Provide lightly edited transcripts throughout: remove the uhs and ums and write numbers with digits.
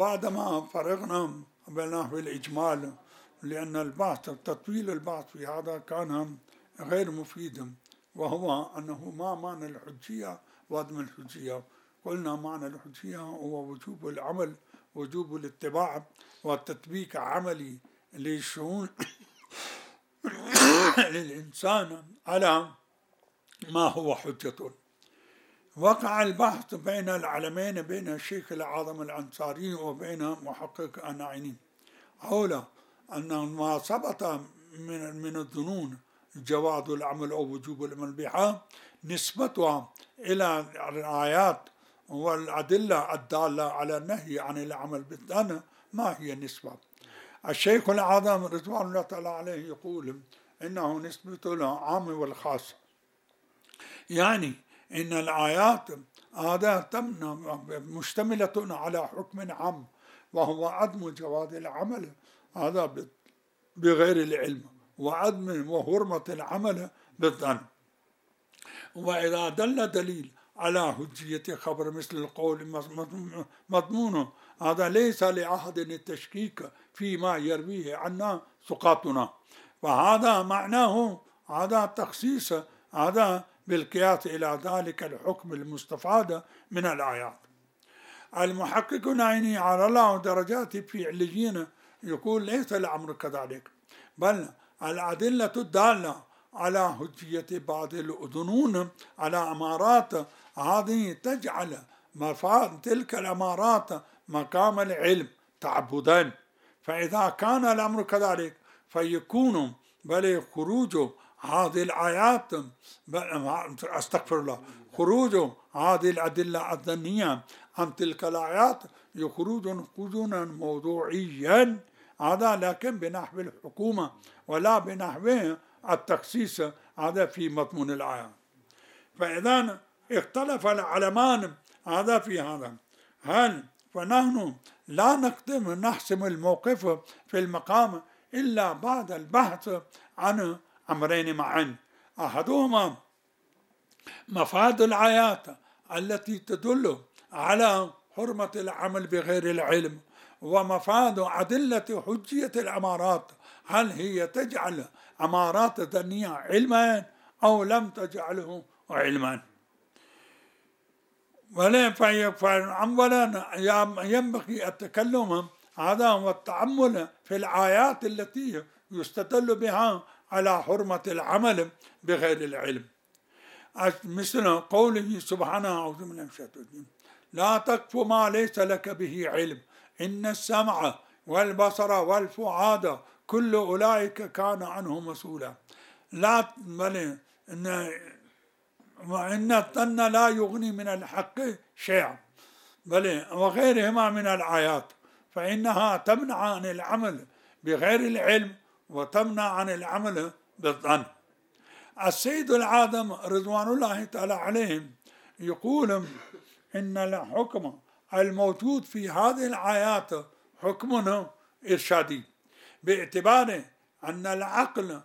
بعدما فرغنا بالإجمال، لأن البحث تطويل البحث في هذا كان غير مفيد، وهو أنه ما معنى الحجية وعدم الحجية. قلنا معنى الحجية هو وجوب العمل، وجوب الاتباع والتطبيق عملي للشؤون للإنسان على ما هو حجة. وقع البحث بين العلمين، بين الشيخ الأعظم الأنصاري وبين محقق النعيني، حول أن ما ثبت من الظنون جواز العمل أو وجوب العمل بها نسبتها إلى الآيات والأدلة الدالة على النهي عن العمل بالظن. ما هي النسبة؟ الشيخ الأعظم رضوان الله تعالى عليه يقول إنه نسبة العام والخاص، يعني إن الآيات هذا مشتملة على حكم عام، وهو عدم جواز العمل هذا بغير العلم، وعدم وحرمة العمل بالظن. وإذا دل دليل على حجية خبر مثل القول مضمونه هذا ليس لأحد التشكيك فيما يرويه عنا ثقاتنا، وهذا معناه هذا تخصيص هذا بالقياس إلى ذلك الحكم المستفاد من الآيات. المحقق النعيني على الله درجات في عليين يقول ليس الأمر كذلك، بل الأدلة الدالة على حجية بعض الظنون على أمارات هذه تجعل مفاد تلك الأمارات مقام العلم تعبدا. فإذا كان الأمر كذلك فيكون بل خروج هذه الآيات أستغفر الله خروج هذه الأدلة الظنية عن تلك الآيات يخرج خروجا موضوعيا، هذا لكن بنحو الحكومة ولا بنحو التخصيص هذا في مضمون الآية. فإذا اختلف العلمان هذا في هذا، هل فنحن لا نحسم الموقف في المقام إلا بعد البحث عن أمرين معا، أحدهما مفاد الآيات التي تدل على حرمة العمل بغير العلم، ومفاد أدلة حجية الأمارات، هل هي تجعل أمارات ظنية علما أو لم تجعله علما. أولا ينبغي التكلم هذا والتأمل في الآيات التي يستدل بها على حرمة العمل بغير العلم، مثل قوله سبحانه أعوذ بالله من الشيطان الرجيم لا تقف ما ليس لك به علم إن السمع والبصر والفؤاد كل أولئك كان عنه مسؤولا. لا بل إن الظن لا يغني من الحق شيئا، بل وغيرهما من الآيات، فإنها تمنع عن العمل بغير العلم وتمنع عن العمل بالظن. السيد العاظم رضوان الله تعالى عليهم يقول إن الحكم الموجود في هذه الآيات حكم إرشادي، باعتبار أن العقل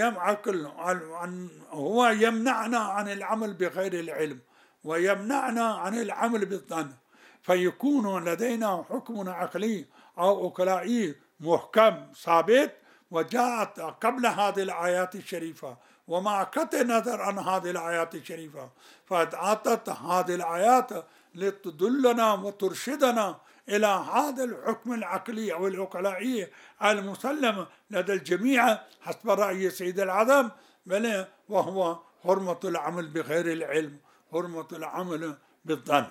هو يمنعنا عن العمل بغير العلم ويمنعنا عن العمل بالظن، فيكون لدينا حكم عقلي أو عقلائي محكم ثابت وجاءت قبل هذه الآيات الشريفة، ومع قطع النظر عن هذه الآيات الشريفة، فأتت هذه الآيات لتدلنا وترشدنا إلى هذا الحكم العقلي أو العقلائي المسلم لدى الجميع حسب رأي سيد العظم، بل وهو حرمة العمل بغير العلم، حرمة العمل بالظن.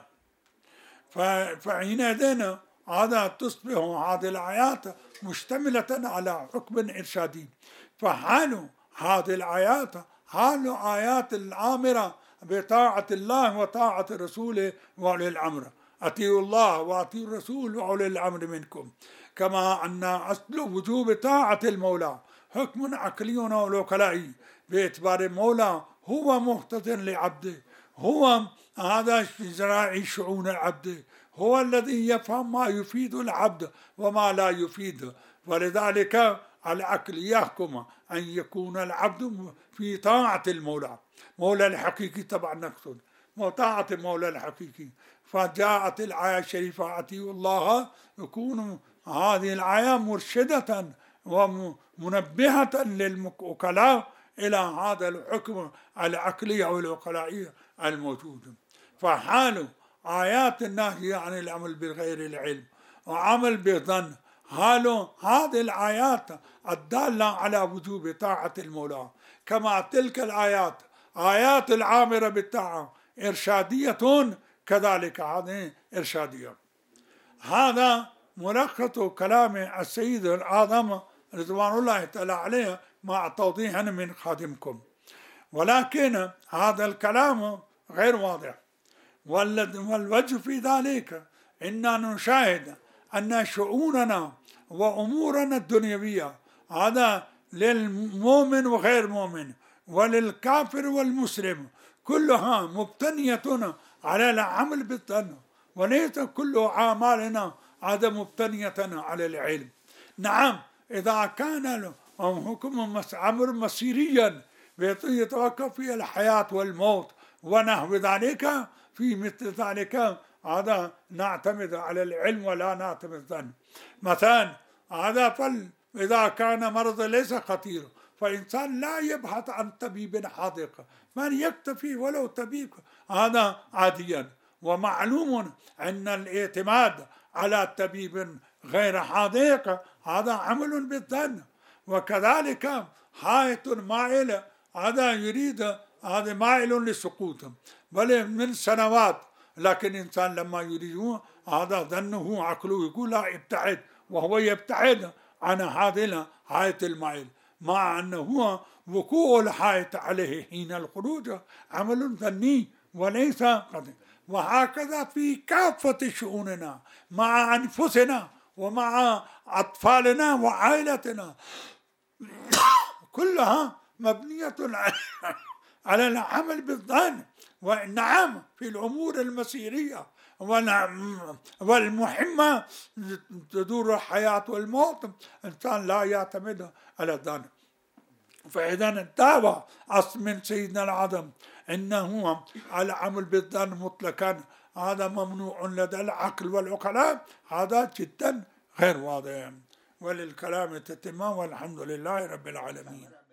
فحينئذ هذا تصبح هذه الآيات مشتملة على حكم إرشادي. فحال هذه الآيات حال آيات الآمرة بطاعة الله وطاعة رسوله وأولي الأمر، أطيعوا الله وأطيعوا الرسول وأولي الأمر منكم، كما أن أصل وجوب طاعة المولى حكم عقلي وعقلائي، باعتبار المولى هو مقتدر لعبده، هو هذا راعي شؤون العبد، هو الذي يفهم ما يفيد العبد وما لا يفيد، ولذلك العقل يحكم أن يكون العبد في طاعة المولى، مولى الحقيقي طبعا نقصد، وطاعة المولى الحقيقي. فجاءت الآية الشريفة أطيعوا الله، يكون هذه الآية مرشدة ومنبهة للوكلاء إلى هذا الحكم العقلي أو العقلائي الموجود. فحال آيات النهي عن العمل بغير العلم وعمل بالظن حال هذه الآيات الدالة على وجوب طاعة المولى، كما تلك الآيات آيات العامرة بالطاعة إرشادية، كذلك هذه إرشادية. هذا ملخص كلام السيد الأعظم رضوان الله تعالى عليه مع توضيح من خادمكم. ولكن هذا الكلام غير واضح، والوجه في ذلك إننا نشاهد أن شؤوننا وأمورنا الدنيوية هذا للمؤمن وغير مؤمن وللكافر والمسلم كلها مبتنية على العمل بالظن، وليس كل أعمالنا هذا مبتنية على العلم. نعم، إذا كان حكم أمر مصيريا يتوقف فيه الحياة والموت ونحو ذلك، في مثل ذلك هذا نعتمد على العلم ولا نعتمد الظن. مثلا هذا إذا كان مرض ليس خطير فإنسان لا يبحث عن طبيب حاذق، من يكتفي ولو طبيب هذا عاديا. ومعلوم أن الاعتماد على طبيب غير حاذق هذا عمل بالظن. وكذلك حائط مائل هذا يريد، هذا مائل لسقوط بل من سنوات، لكن إنسان لما يريد هذا ظنه عقله يقول لا ابتعد، وهو يبتعد عن هذا الحائط المائل، مع أنه وقوع الحائط عليه حين الخروج عمل ظني وليس قدر. وهكذا في كافة شؤوننا مع أنفسنا ومع أطفالنا وعائلتنا كلها مبنية على العمل بالظن. ونعم في الأمور المسيرية والمهمة تدور الحياة والموت الإنسان لا يعتمد على الظن. فإذا الدعوة أصل من سيدنا العظم إنه العمل بالظن مطلقا هذا ممنوع لدى العقل والعقلاء، هذا جدا غير واضح. وللكلام تتمام، والحمد لله رب العالمين.